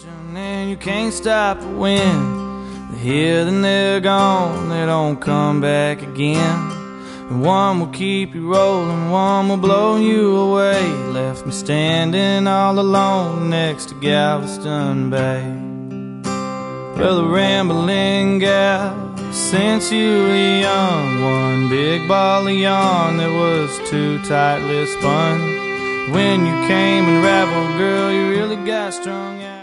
And you can't stop the wind. They're here, then they're gone. They don't come back again. And one will keep you rolling, one will blow you away. Left me standing all alone next to Galveston Bay. Well, the rambling gal, since you were young, one big ball of yarn that was too tightly spun. When you came and rabbled, girl, you really got strung out.